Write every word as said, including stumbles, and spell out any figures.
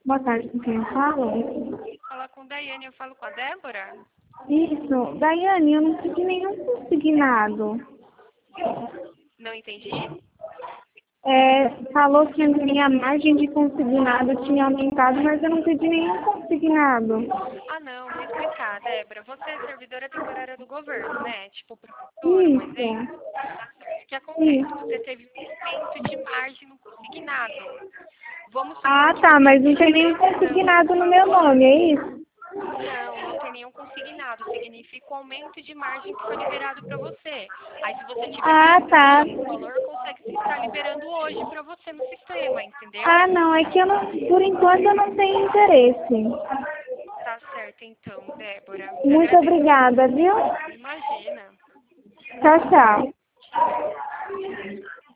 Boa tarde, com quem eu falo? Fala com Daiane, eu falo com a Débora? Isso. Daiane, eu não pedi nenhum consignado. Não entendi? É, falou que a minha margem de consignado tinha aumentado, mas eu não pedi nenhum consignado. Ah, não, vou explicar, Débora. Você é servidora temporária do governo, né? Tipo, professora, um exemplo. Isso. Tá certo. O que acontece? Você Isso. teve um aumento de margem no consignado. Vamos supor Ah, que tá, você mas não esteja tem nenhum precisando de consignado um no meu valor. nome, é isso? Não, não tem nenhum consignado. Significa o aumento de margem que foi liberado para você. Aí, se você estiver Ah, precisando de tá. algum valor, consegue se estar liberando hoje para você no sistema, entendeu? Ah, não, é que eu não, por enquanto eu não tenho interesse. Tá certo, então, Débora. Muito Agradeço. obrigada, viu? Imagina. Tchau, tchau.